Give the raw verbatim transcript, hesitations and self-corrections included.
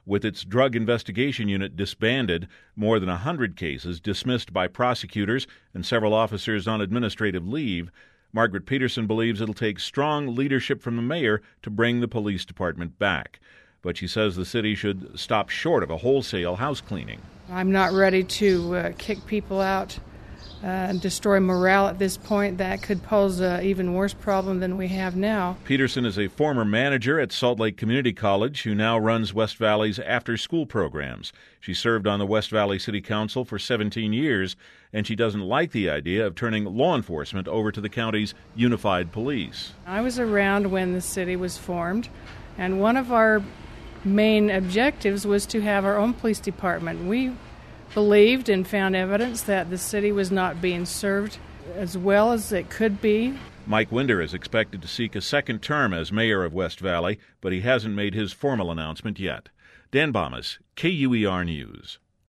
With its drug investigation unit disbanded, more than one hundred cases dismissed by prosecutors, and several officers on administrative leave, Margaret Peterson believes it'll take strong leadership from the mayor to bring the police department back. But she says the city should stop short of a wholesale house cleaning. I'm not ready to uh, kick people out uh, and destroy morale at this point. That could pose an even worse problem than we have now. Peterson is a former manager at Salt Lake Community College who now runs West Valley's after-school programs. She served on the West Valley City Council for seventeen years, and she doesn't like the idea of turning law enforcement over to the county's unified police. I was around when the city was formed, and one of our main objectives was to have our own police department. We believed and found evidence that the city was not being served as well as it could be. Mike Winder is expected to seek a second term as mayor of West Valley, but he hasn't made his formal announcement yet. Dan Bomas, K U E R News.